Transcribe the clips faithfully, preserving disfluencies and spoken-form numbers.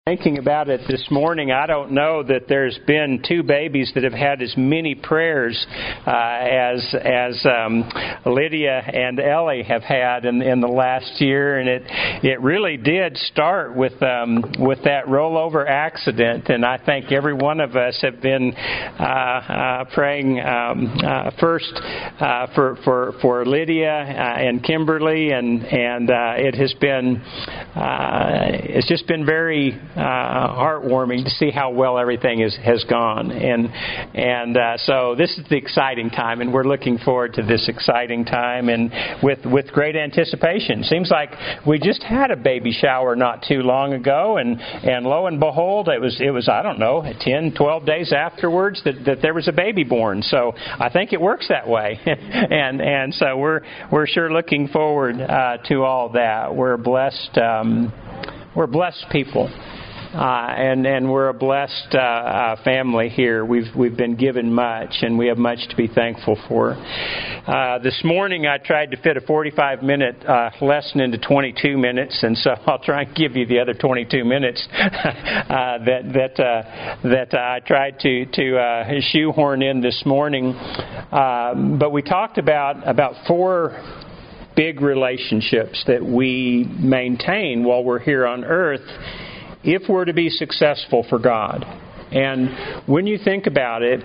Thinking about it this morning, I don't know that there's been two babies that have had as many prayers uh, as as um, Lydia and Ellie have had in, in the last year, and it it really did start with um, with that rollover accident, and I think every one of us have been uh, uh, praying um, uh, first uh, for for for Lydia uh, and Kimberly, and and uh, it has been uh, it's just been very Uh, heartwarming to see how well everything is, has gone, and and uh, so this is the exciting time, and we're looking forward to this exciting time, and with with great anticipation. Seems like we just had a baby shower not too long ago, and and lo and behold, it was it was I don't know ten, twelve days afterwards that, that there was a baby born. So I think it works that way, and and so we're we're sure looking forward uh, to all that. We're blessed. Um, we're blessed people. Uh, and, and we're a blessed uh, uh, family here. We've we've been given much, and we have much to be thankful for. Uh, this morning, I tried to fit a forty-five minute uh, lesson into twenty-two minutes, and so I'll try and give you the other twenty-two minutes uh, that that uh, that I tried to to uh, shoehorn in this morning. Uh, but we talked about about four big relationships that we maintain while we're here on earth, if we're to be successful for God. And when you think about it,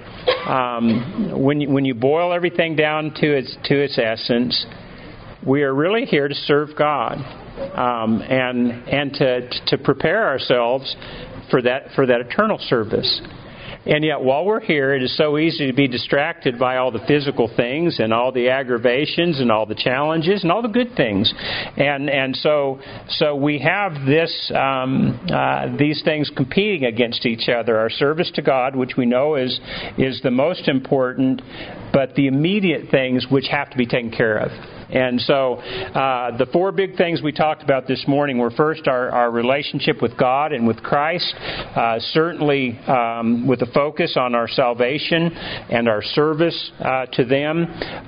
um, when you, when you boil everything down to its to its essence, we are really here to serve God, um, and and to to prepare ourselves for that for that eternal service. And yet, while we're here, it is so easy to be distracted by all the physical things and all the aggravations and all the challenges and all the good things. And and so so we have this um, uh, these things competing against each other. Our service to God, which we know is is the most important, but the immediate things which have to be taken care of. And so uh, the four big things we talked about this morning were, first, our, our relationship with God and with Christ, uh, certainly um, with a focus on our salvation and our service uh, to them.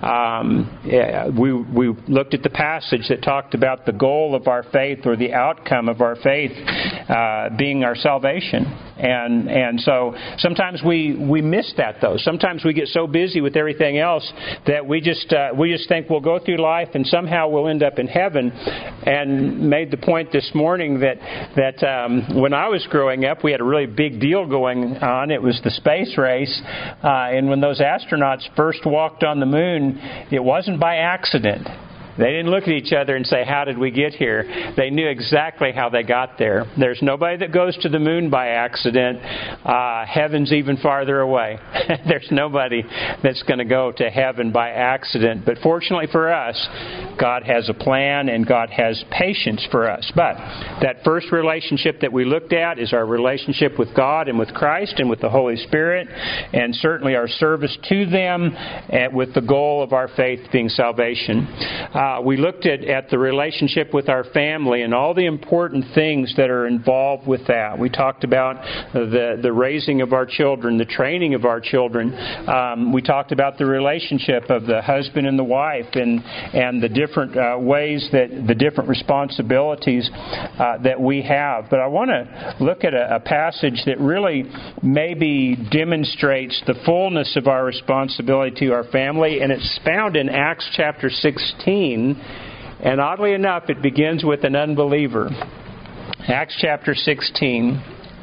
Um, yeah, we, we looked at the passage that talked about the goal of our faith, or the outcome of our faith, uh, being our salvation. And and so sometimes we, we miss that, though. Sometimes we get so busy with everything else that we just uh, we just think we'll go through life and somehow we'll end up in heaven. And made the point this morning that that um, when I was growing up, we had a really big deal going on. It was the space race, uh, and when those astronauts first walked on the moon, it wasn't by accident. They didn't look at each other and say, "How did we get here?" They knew exactly how they got there. There's nobody that goes to the moon by accident. Uh, heaven's even farther away. There's nobody that's going to go to heaven by accident. But fortunately for us, God has a plan and God has patience for us. But that first relationship that we looked at is our relationship with God and with Christ and with the Holy Spirit, and certainly our service to them, and with the goal of our faith being salvation. Uh, Uh, we looked at, at the relationship with our family and all the important things that are involved with that. We talked about the, the raising of our children, the training of our children. Um, we talked about the relationship of the husband and the wife, and, and the different uh, ways that the different responsibilities uh, that we have. But I want to look at a, a passage that really maybe demonstrates the fullness of our responsibility to our family, and it's found in Acts chapter sixteen. And oddly enough, it begins with an unbeliever. Acts chapter sixteen.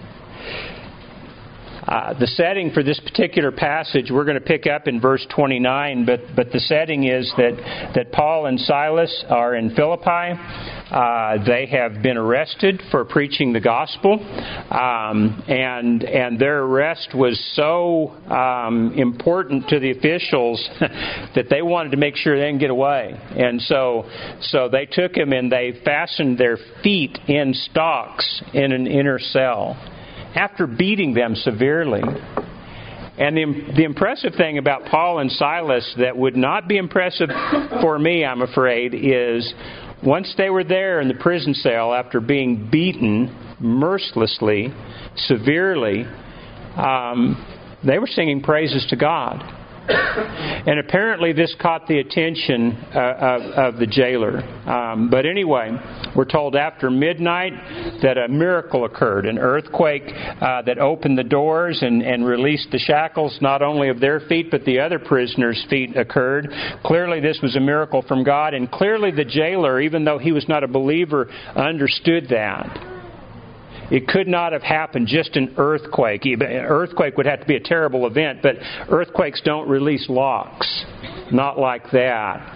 Uh, the setting for this particular passage, we're going to pick up in verse twenty-nine, but but the setting is that, that Paul and Silas are in Philippi. Uh, they have been arrested for preaching the gospel, um, and and their arrest was so um, important to the officials that they wanted to make sure they didn't get away. And so so they took him and they fastened their feet in stocks in an inner cell, after beating them severely. And the, the impressive thing about Paul and Silas that would not be impressive for me, I'm afraid, is once they were there in the prison cell after being beaten mercilessly, severely, um, they were singing praises to God. And apparently this caught the attention uh, of, of the jailer. Um, but anyway, we're told after midnight that a miracle occurred, an earthquake uh, that opened the doors and, and released the shackles, not only of their feet, but the other prisoners' feet occurred. Clearly this was a miracle from God, and clearly the jailer, even though he was not a believer, understood that. It could not have happened just an earthquake. An earthquake would have to be a terrible event, but earthquakes don't release locks. Not like that.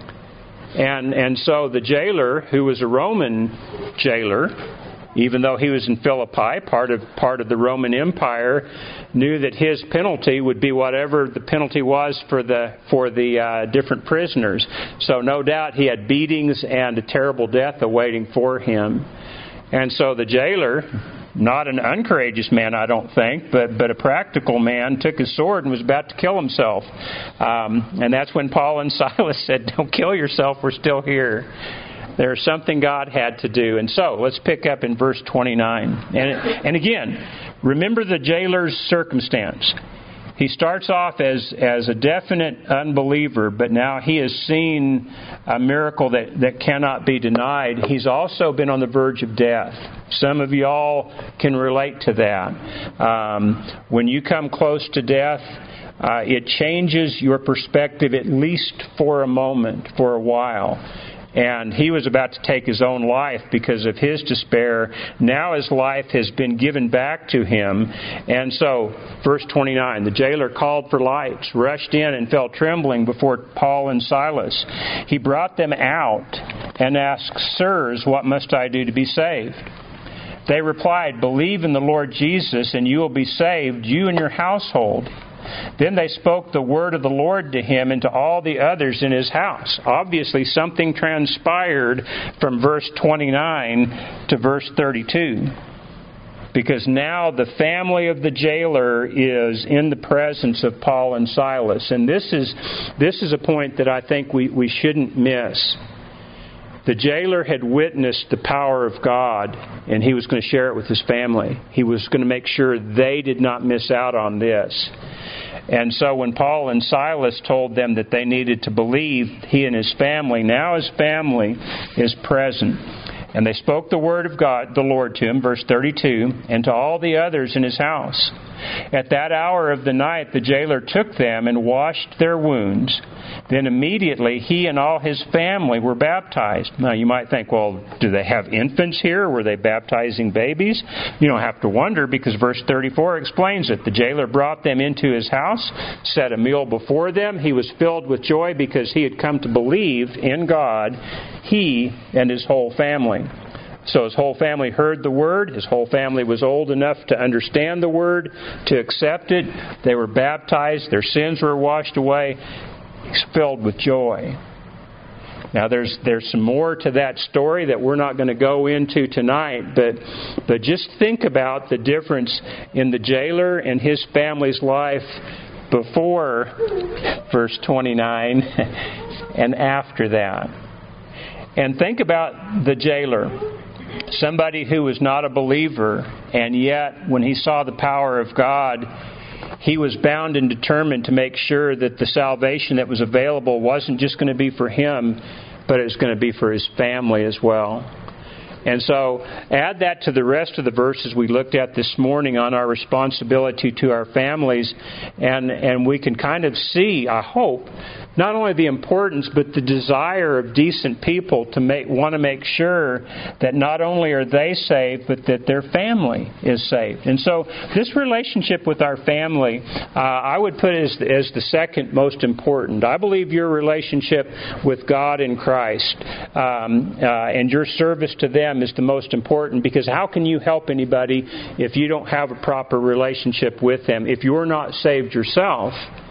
And and so the jailer, who was a Roman jailer, even though he was in Philippi, part of part of the Roman Empire, knew that his penalty would be whatever the penalty was for the for the uh, different prisoners. So no doubt he had beatings and a terrible death awaiting for him. And so the jailer, not an uncourageous man, I don't think, but, but a practical man, took his sword and was about to kill himself. Um, and that's when Paul and Silas said, "Don't kill yourself, we're still here." There's something God had to do. And so, let's pick up in verse twenty-nine. And, and again, remember the jailer's circumstance. He starts off as, as a definite unbeliever, but now he has seen a miracle that, that cannot be denied. He's also been on the verge of death. Some of y'all can relate to that. Um, when you come close to death, uh, it changes your perspective, at least for a moment, for a while. And he was about to take his own life because of his despair. Now his life has been given back to him. And so, verse twenty-nine, the jailer called for lights, rushed in, and fell trembling before Paul and Silas. He brought them out and asked, "Sirs, what must I do to be saved?" They replied, "Believe in the Lord Jesus, and you will be saved, you and your household." Then they spoke the word of the Lord to him and to all the others in his house. Obviously, something transpired from verse twenty-nine to verse thirty-two. Because now the family of the jailer is in the presence of Paul and Silas. And this is this is a point that I think we, we shouldn't miss. The jailer had witnessed the power of God, and he was going to share it with his family. He was going to make sure they did not miss out on this. And so when Paul and Silas told them that they needed to believe, he and his family, now his family is present. And they spoke the word of God, the Lord, to him, verse thirty-two, and to all the others in his house. At that hour of the night, the jailer took them and washed their wounds. Then immediately he and all his family were baptized. Now you might think, well, do they have infants here? Were they baptizing babies? You don't have to wonder, because verse thirty-four explains it. The jailer brought them into his house, set a meal before them. He was filled with joy because he had come to believe in God, he and his whole family. So his whole family heard the word. His whole family was old enough to understand the word, to accept it. They were baptized. Their sins were washed away. He's filled with joy. Now there's there's some more to that story that we're not going to go into tonight, but but just think about the difference in the jailer and his family's life before verse twenty-nine and after that. And think about the jailer. Somebody who was not a believer, and yet when he saw the power of God, he was bound and determined to make sure that the salvation that was available wasn't just going to be for him, but it was going to be for his family as well. And so add that to the rest of the verses we looked at this morning on our responsibility to our families, and, and we can kind of see, I hope, not only the importance, but the desire of decent people to make, want to make sure that not only are they saved, but that their family is saved. And so this relationship with our family, uh, I would put as, as the second most important. I believe your relationship with God in Christ um, uh, and your service to them is the most important, because how can you help anybody if you don't have a proper relationship with them, if you're not saved yourself?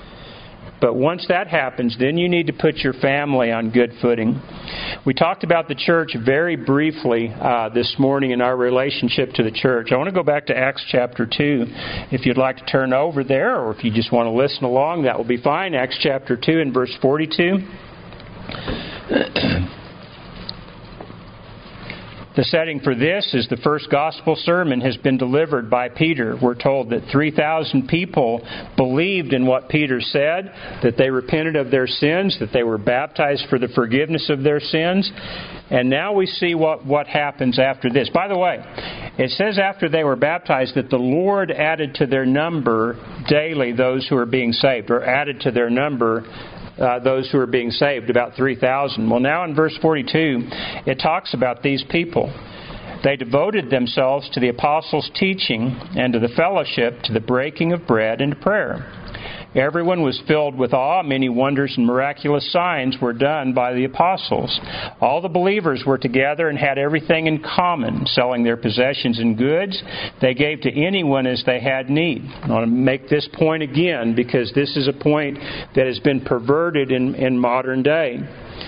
But once that happens, then you need to put your family on good footing. We talked about the church very briefly uh, this morning in our relationship to the church. I want to go back to Acts chapter two. If you'd like to turn over there, or if you just want to listen along, that will be fine. Acts chapter two and verse forty-two. The setting for this is the first gospel sermon has been delivered by Peter. We're told that three thousand people believed in what Peter said, that they repented of their sins, that they were baptized for the forgiveness of their sins. And now we see what, what happens after this. By the way, it says after they were baptized that the Lord added to their number daily those who are being saved, or added to their number Uh, those who are being saved, about three thousand. Well, now in verse forty-two, it talks about these people. They devoted themselves to the apostles' teaching and to the fellowship, to the breaking of bread and to prayer. Everyone was filled with awe. Many wonders and miraculous signs were done by the apostles. All the believers were together and had everything in common, selling their possessions and goods. They gave to anyone as they had need. I want to make this point again because this is a point that has been perverted in, in modern day.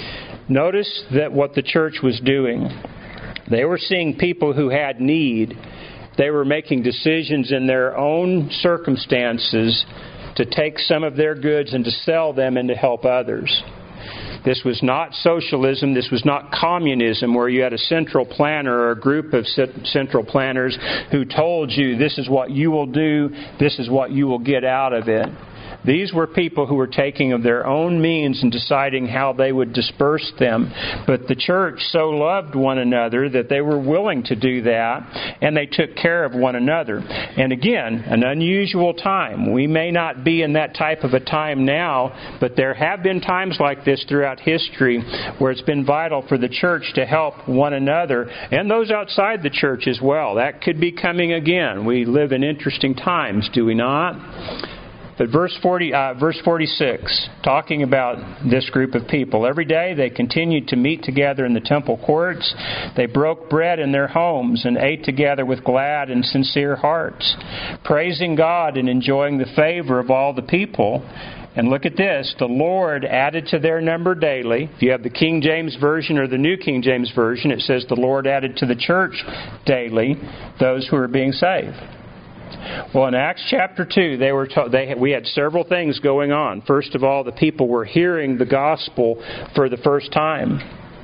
Notice that what the church was doing. They were seeing people who had need. They were making decisions in their own circumstances to take some of their goods and to sell them and to help others. This was not socialism. This was not communism where you had a central planner or a group of central planners who told you this is what you will do, this is what you will get out of it. These were people who were taking of their own means and deciding how they would disperse them. But the church so loved one another that they were willing to do that, and they took care of one another. And again, an unusual time. We may not be in that type of a time now, but there have been times like this throughout history where it's been vital for the church to help one another and those outside the church as well. That could be coming again. We live in interesting times, do we not? But verse forty, uh, verse forty-six, talking about this group of people. Every day they continued to meet together in the temple courts. They broke bread in their homes and ate together with glad and sincere hearts, praising God and enjoying the favor of all the people. And look at this. The Lord added to their number daily. If you have the King James Version or the New King James Version, it says the Lord added to the church daily those who are being saved. Well, in Acts chapter two, they were to, they we had several things going on. First of all, the people were hearing the gospel for the first time.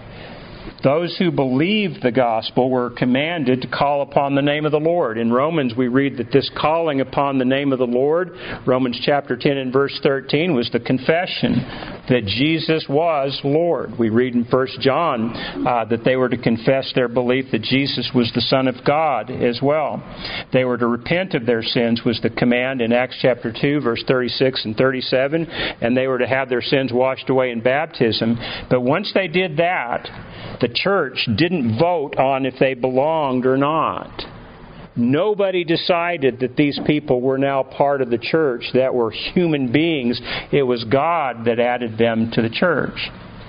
Those who believed the gospel were commanded to call upon the name of the Lord. In Romans, we read that this calling upon the name of the Lord, Romans chapter ten and verse thirteen, was the confession that Jesus was Lord. We read in First John uh, that they were to confess their belief that Jesus was the Son of God as well. They were to repent of their sins was the command in Acts chapter two, verse thirty-six and thirty-seven, and they were to have their sins washed away in baptism. But once they did that, the church didn't vote on if they belonged or not. Nobody decided that these people were now part of the church, that were human beings. It was God that added them to the church.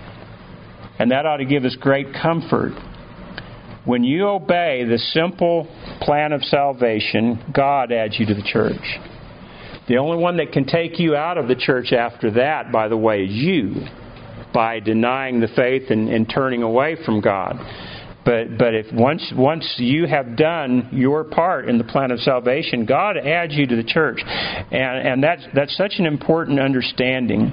And that ought to give us great comfort. When you obey the simple plan of salvation, God adds you to the church. The only one that can take you out of the church after that, by the way, is you, by denying the faith and, and turning away from God. But but if once once you have done your part in the plan of salvation, God adds you to the church, and and that's that's such an important understanding.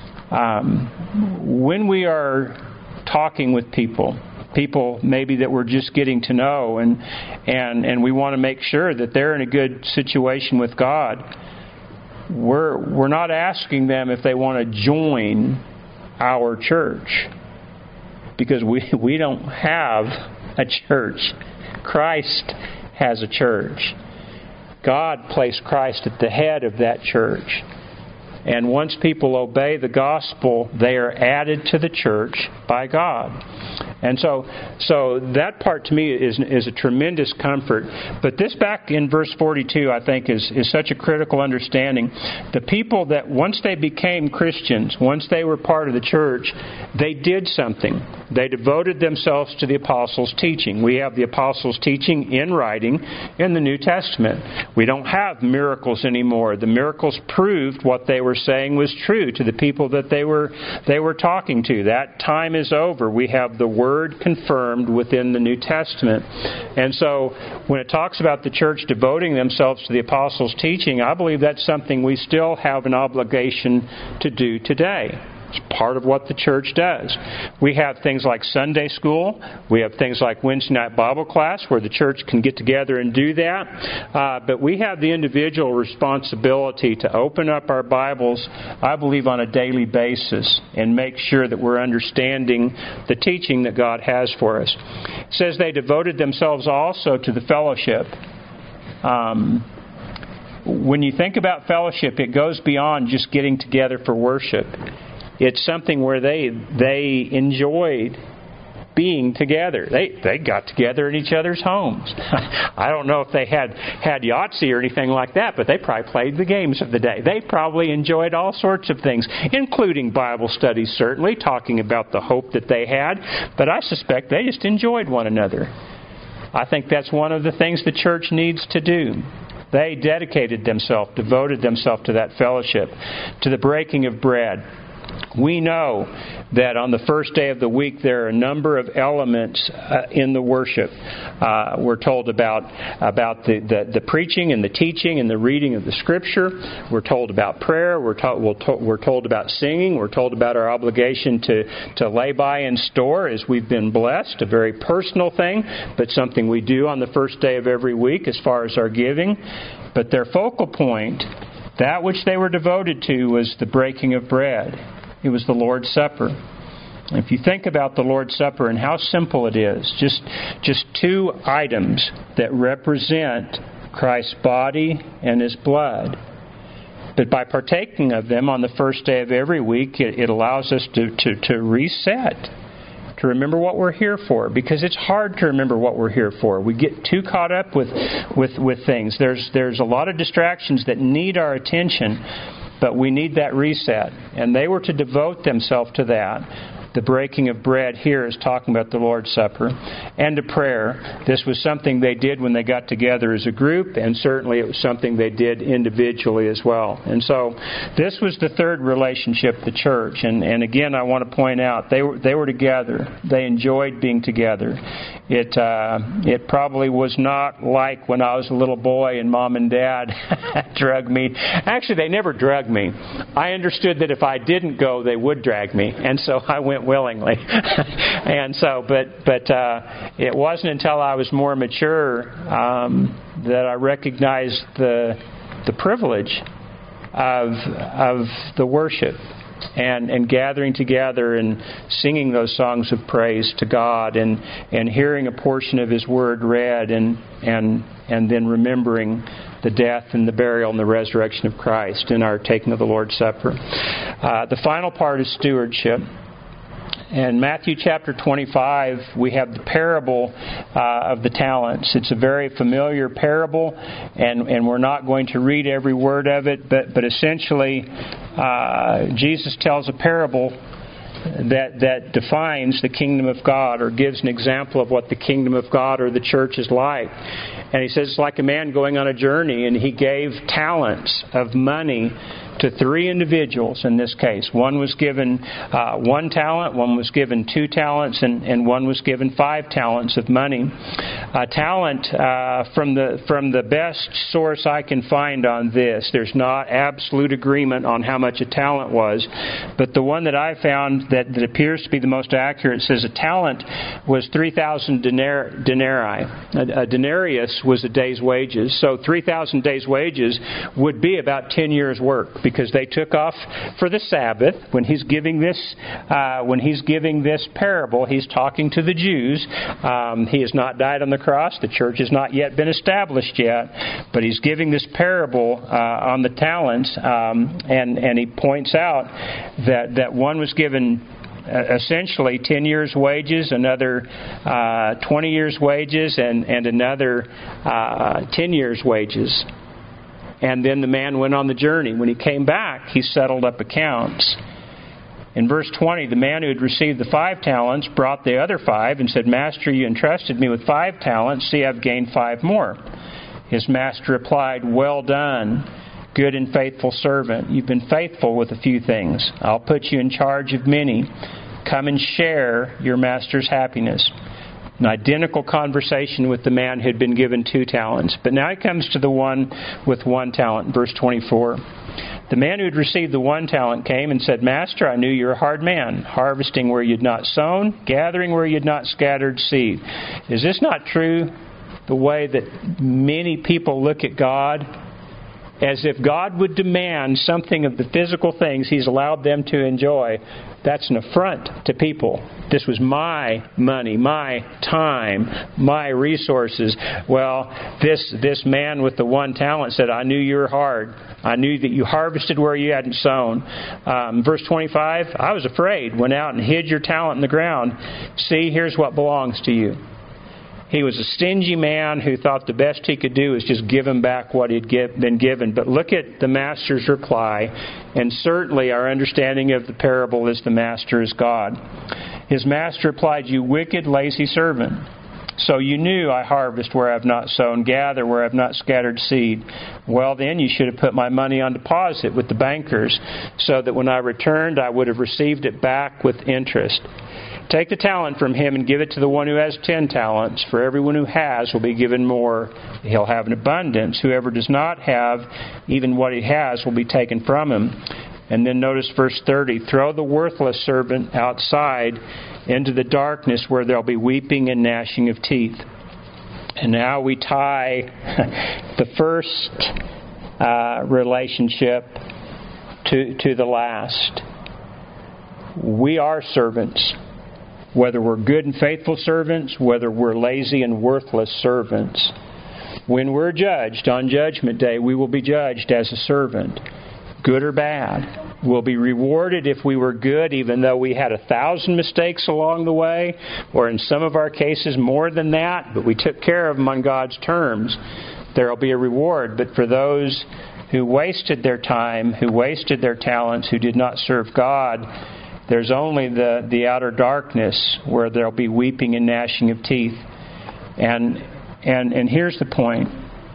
Um, when we are talking with people, people maybe that we're just getting to know, and and and we want to make sure that they're in a good situation with God, we're we're not asking them if they want to join our church, because we we don't have a church. Christ has a church. God placed Christ at the head of that church. And once people obey the gospel, they are added to the church by God. And so so that part to me is is a tremendous comfort. But this back in verse forty-two, I think, is, is such a critical understanding. The people that once they became Christians, once they were part of the church, they did something. They devoted themselves to the apostles' teaching. We have the apostles' teaching in writing in the New Testament. We don't have miracles anymore. The miracles proved what they were saying was true to the people that they were they were talking to. That time is over. We have the Word confirmed within the New Testament. And so when it talks about the church devoting themselves to the apostles' teaching, I believe that's something we still have an obligation to do today. It's part of what the church does. We have things like Sunday school. We have things like Wednesday night Bible class where the church can get together and do that. Uh, but we have the individual responsibility to open up our Bibles, I believe, on a daily basis and make sure that we're understanding the teaching that God has for us. It says they devoted themselves also to the fellowship. Um, when you think about fellowship, it goes beyond just getting together for worship. It's something where they they enjoyed being together. They they got together in each other's homes. I don't know if they had, had Yahtzee or anything like that, but they probably played the games of the day. They probably enjoyed all sorts of things, including Bible studies, certainly, talking about the hope that they had. But I suspect they just enjoyed one another. I think that's one of the things the church needs to do. They dedicated themselves, devoted themselves to that fellowship, to the breaking of bread. We know that on the first day of the week there are a number of elements uh, in the worship. Uh, we're told about about the, the, the preaching and the teaching and the reading of the Scripture. We're told about prayer. We're, to, we're, to, we're told about singing. We're told about our obligation to, to lay by and store as we've been blessed, a very personal thing, but something we do on the first day of every week as far as our giving. But their focal point, that which they were devoted to, was the breaking of bread. It was the Lord's Supper. If you think about the Lord's Supper and how simple it is, just, just two items that represent Christ's body and His blood. But by partaking of them on the first day of every week, it, it allows us to, to, to reset, to remember what we're here for, because it's hard to remember what we're here for. We get too caught up with, with, with things. There's, there's a lot of distractions that need our attention, but we need that reset. And they were to devote themselves to that. The breaking of bread here is talking about the Lord's Supper. And to prayer. This was something they did when they got together as a group, and certainly it was something they did individually as well. And so this was the third relationship, the church. And, and again, I want to point out, they were, they were together. They enjoyed being together. It, uh, it probably was not like when I was a little boy and Mom and Dad drug me. Actually, they never drugged me. I understood that if I didn't go, they would drag me. And so I went willingly. and so, but but uh, it wasn't until I was more mature um, that I recognized the the privilege of of the worship and and gathering together and singing those songs of praise to God and and hearing a portion of His Word read and and and then remembering the death and the burial and the resurrection of Christ in our taking of the Lord's Supper. Uh, the final part is stewardship. In Matthew chapter twenty-five, we have the parable uh, of the talents. It's a very familiar parable, and, and we're not going to read every word of it, but, but essentially uh, Jesus tells a parable that, that defines the kingdom of God, or gives an example of what the kingdom of God or the church is like. And he says it's like a man going on a journey, and he gave talents of money to three individuals in this case. One was given uh, one talent, one was given two talents, and, and one was given five talents of money. A talent, uh, from the from the best source I can find on this, there's not absolute agreement on how much a talent was, but the one that I found that, that appears to be the most accurate says a talent was three thousand denar- denarii. A, a denarius was a day's wages, so three thousand days' wages would be about ten years' work, because they took off for the Sabbath. When he's giving this, uh, when he's giving this parable, he's talking to the Jews. Um, he has not died on the cross. The church has not yet been established yet, but he's giving this parable uh, on the talents, um, and and he points out that that one was given essentially ten years' wages, another uh, twenty years' wages, and and another uh, ten years' wages. And then the man went on the journey. When he came back, he settled up accounts. In verse twenty, the man who had received the five talents brought the other five and said, "Master, you entrusted me with five talents. See, I've gained five more." His master replied, "Well done, good and faithful servant. You've been faithful with a few things. I'll put you in charge of many. Come and share your master's happiness." An identical conversation with the man who had been given two talents. But now he comes to the one with one talent. Verse twenty-four. The man who had received the one talent came and said, Master, I knew you were a hard man, harvesting where you had not sown, gathering where you had not scattered seed. Is this not true, the way that many people look at God? As if God would demand something of the physical things He's allowed them to enjoy. That's an affront to people. This was my money, my time, my resources. Well, this this man with the one talent said, I knew you were hard. I knew that you harvested where you hadn't sown. Um, verse twenty-five, I was afraid, went out and hid your talent in the ground. See, here's what belongs to you. He was a stingy man who thought the best he could do was just give him back what he'd give, been given. But look at the master's reply. And certainly our understanding of the parable is the master is God. His master replied, You wicked, lazy servant. So you knew I harvest where I have not sown, gather where I have not scattered seed. Well, then you should have put my money on deposit with the bankers, so that when I returned I would have received it back with interest. Take the talent from him and give it to the one who has ten talents. For everyone who has will be given more. He'll have an abundance. Whoever does not have, even what he has will be taken from him. And then notice verse thirty. Throw the worthless servant outside into the darkness where there'll be weeping and gnashing of teeth. And now we tie the first uh, relationship to, to the last. We are servants. Whether we're good and faithful servants, whether we're lazy and worthless servants. When we're judged on Judgment Day, we will be judged as a servant, good or bad. We'll be rewarded if we were good, even though we had a thousand mistakes along the way, or in some of our cases more than that, but we took care of them on God's terms. There will be a reward. But for those who wasted their time, who wasted their talents, who did not serve God, there's only the, the outer darkness where there'll be weeping and gnashing of teeth. And and and here's the point.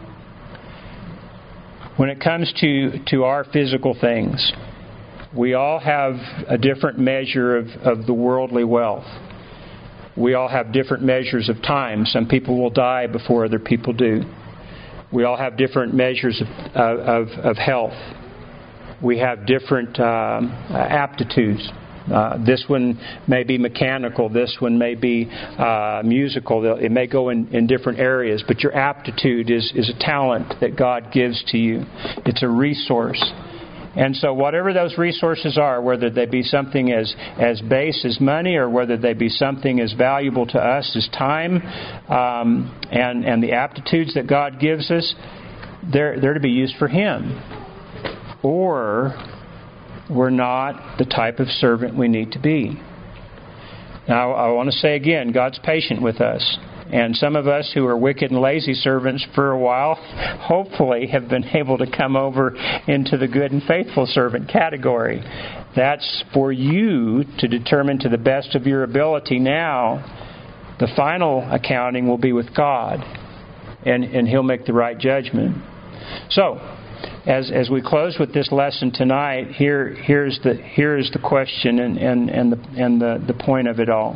When it comes to, to our physical things, we all have a different measure of, of the worldly wealth. We all have different measures of time. Some people will die before other people do. We all have different measures of, of, of health. We have different um, aptitudes. Uh, this one may be mechanical. This one may be uh, musical. It may go in, in different areas. But your aptitude is, is a talent that God gives to you. It's a resource. And so whatever those resources are, whether they be something as, as base as money or whether they be something as valuable to us as time um, and, and the aptitudes that God gives us, they're, they're to be used for Him. Or we're not the type of servant we need to be. Now, I want to say again, God's patient with us. And some of us who are wicked and lazy servants for a while, hopefully have been able to come over into the good and faithful servant category. That's for you to determine to the best of your ability now. The final accounting will be with God. And, and He'll make the right judgment. So, As as we close with this lesson tonight, here here's the here's the question and, and, and the and the, the point of it all.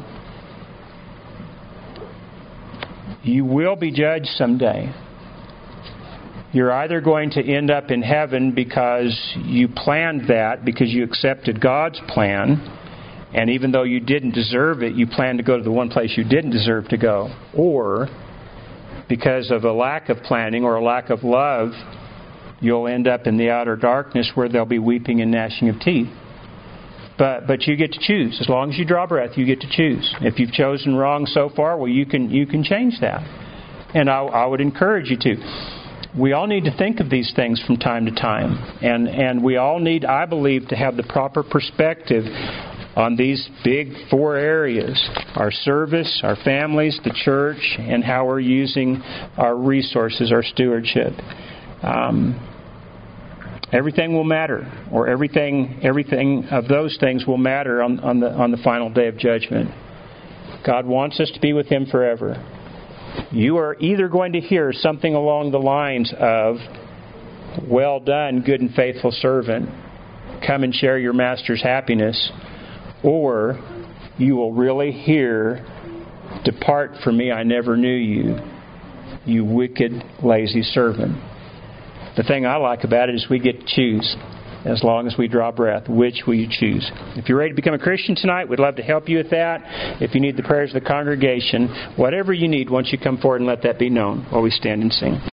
You will be judged someday. You're either going to end up in heaven because you planned that, because you accepted God's plan, and even though you didn't deserve it, you planned to go to the one place you didn't deserve to go, or because of a lack of planning or a lack of love, you'll end up in the outer darkness where there'll be weeping and gnashing of teeth. But but you get to choose. As long as you draw breath, you get to choose. If you've chosen wrong so far, well, you can you can change that. And I, I would encourage you to. We all need to think of these things from time to time. And, and we all need, I believe, to have the proper perspective on these big four areas. Our service, our families, the church, and how we're using our resources, our stewardship. Um, everything will matter, or everything everything of those things will matter on, on the on the final day of judgment. God wants us to be with Him forever. You are either going to hear something along the lines of, "Well done, good and faithful servant. Come and share your master's happiness," or you will really hear, "Depart from me, I never knew you, you wicked, lazy servant." The thing I like about it is we get to choose. as long as we draw breath. Which will you choose? If you're ready to become a Christian tonight, we'd love to help you with that. If you need the prayers of the congregation, whatever you need, once you come forward and let that be known while we stand and sing.